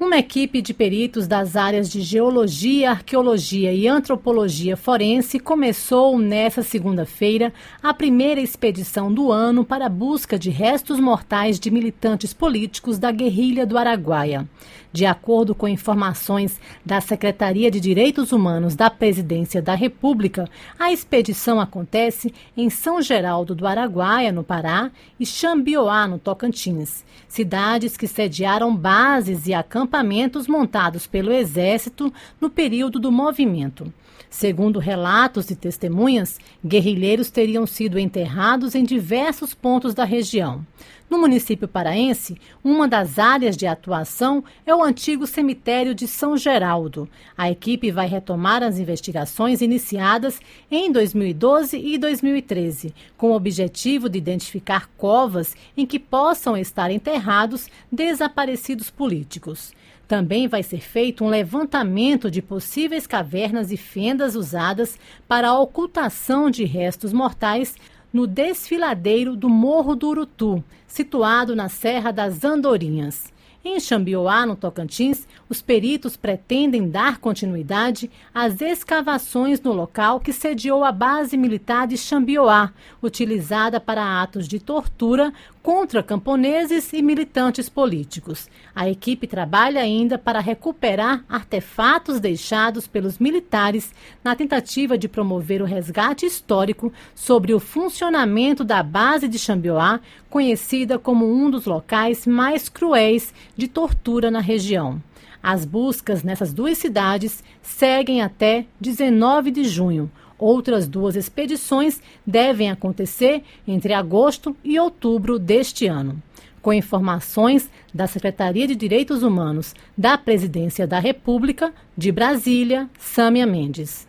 Uma equipe de peritos das áreas de geologia, arqueologia e antropologia forense começou nesta segunda-feira a primeira expedição do ano para a busca de restos mortais de militantes políticos da guerrilha do Araguaia. De acordo com informações da Secretaria de Direitos Humanos da Presidência da República, a expedição acontece em São Geraldo do Araguaia, no Pará, e Xambioá, no Tocantins, cidades que sediaram bases e acampamentos montados pelo Exército no período do movimento. Segundo relatos e testemunhas, guerrilheiros teriam sido enterrados em diversos pontos da região. No município paraense, uma das áreas de atuação é o antigo cemitério de São Geraldo. A equipe vai retomar as investigações iniciadas em 2012 e 2013, com o objetivo de identificar covas em que possam estar enterrados desaparecidos políticos. Também vai ser feito um levantamento de possíveis cavernas e fendas usadas para a ocultação de restos mortais no desfiladeiro do Morro do Urutu, situado na Serra das Andorinhas. Em Xambioá, no Tocantins, os peritos pretendem dar continuidade às escavações no local que sediou a base militar de Xambioá, utilizada para atos de tortura contra camponeses e militantes políticos. A equipe trabalha ainda para recuperar artefatos deixados pelos militares na tentativa de promover o resgate histórico sobre o funcionamento da base de Xambioá, conhecida como um dos locais mais cruéis de tortura na região. As buscas nessas duas cidades seguem até 19 de junho. Outras duas expedições devem acontecer entre agosto e outubro deste ano. Com informações da Secretaria de Direitos Humanos da Presidência da República, de Brasília, Sâmia Mendes.